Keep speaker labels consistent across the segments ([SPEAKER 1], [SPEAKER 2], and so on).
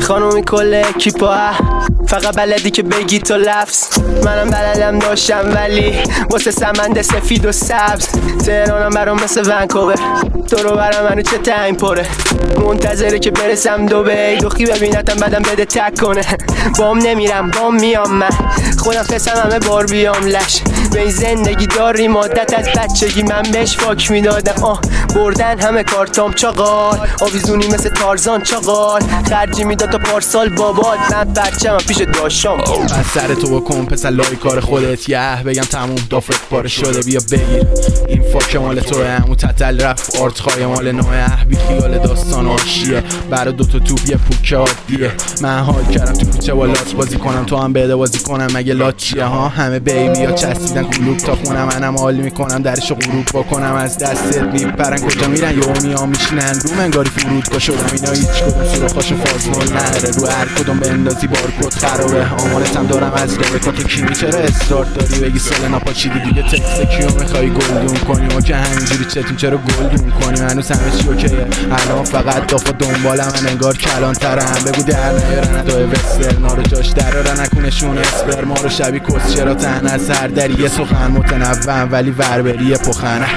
[SPEAKER 1] خانومی کل اکیپا فقط بلدی که بگی تو لفظ منم بلدم داشتم ولی واسه سمنده سفید و سبز تهرانم برام مثل ونکوور تو رو برام منو چه تنگ پره منتظره که برسم دبی دخی ببینتم بعدم بده تک کنه بام نمیرم بام میام من خودم فسم همه بار بیام لش به این زندگی داری مادت از بچگی من بهش فاک میدادم بردن همه کارتام چاقال آویزونی مثل تارزان چاقال خرجی میداد تا پارسال بابات من برچم پیش داشتم
[SPEAKER 2] از سر تو بکن پسر لای کار خودت یه بگم تموم دافت پاره شده بیا بگیر این فاک مال توه همون تتل رفت آرت خواهی مال نوه بی خیال داستان آشیه برای دوتا توپ یه پوکه عادیه من حال کردم تو کوچه با لات بازی کنم تو هم بده بازی کنم مگه لات چیه ها همه بیبی ها چسبیدن کلوب تا خونم منم حال میکنم درشو غروب بکنم از دستت میپرن کجا میرن یومی ها میشینن رو منگاری فرودگاه شدم اینا هیچ کدوم سوراخاشو فازمال نره رو هر کدوم بندازی بارکد خرابه آمانتم دارم از رابطه تو کیمی چرا اصرار داری بگی سال ناپاچیدی دیگه تکست کیو میخوای گلدون کنی ما که همینجوری چتیم چرا گلدون کنیم هنوز همه چی اوکیه الان فقط دافا دنبالم من انگار کلانترم بگو در نیارن ادای وسترنا رو جاش درارن نکنشون اسپرما رو شبیه کس چرا تن از هر دری یه سخن متنوع ولی وربری پخنه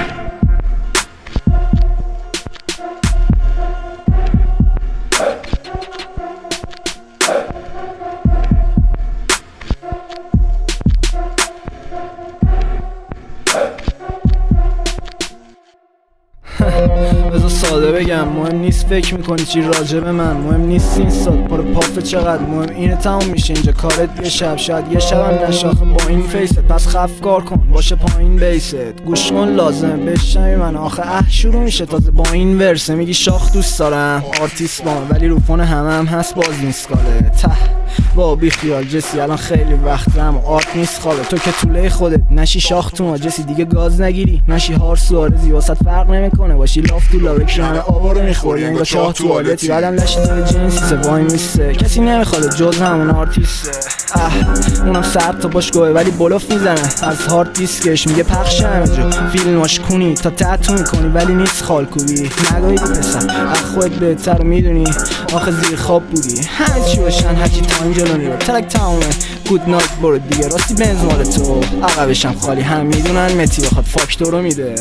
[SPEAKER 3] بذار ساده بگم مهم نیست فکر میکنی چی راجع به من مهم نیست این سال پر پافه چقدر مهم اینه تموم میشه اینجا کارت یه شب شاید یه شبم نشاخه با این فیست پس خفگار کن باشه پایین بیست گوش کن لازمه بشنوی من آخه شروع میشه تازه با این ورسه میگی شاخ دوست دارم آرتیست با ولی رو فون هم هست باز نیست کاله ته با بی خیال جسی الان خیلی وقتم آرت نیست خوابه تو که طوله خودت نشی شاخ تو ما جسی دیگه گاز نگیری نشی هار سوارزی واسط فرق نمیکنه باشی لاف تو لاوک همه آبا رو میخوری انگار چاه تو آلتی بعدم لشی داره جنسیسه وای میسته کسی نمیخواد جز همون آرتیسته اونم سر تا باشگاهه ولی بلوف میزنه از هارد دیسکش میگه پخش همه جا فیلماش کنی تا تتو میکنی ولی نیست خالکوبی نگاهید پسر خودت بهتر رو میدونی آخه زیر خواب بودی همه چی باشن هرچی تا اینجا رو نیرو ترک تمامه گود نایت برو دیگه راستی بنز مال تو عقبشم خالی هم میدونن متی بخواد فاکتور رو میده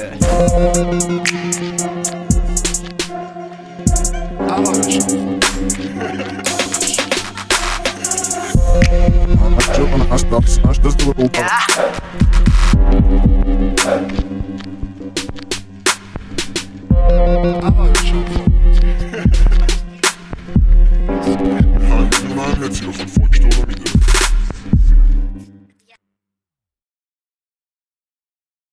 [SPEAKER 4] I'm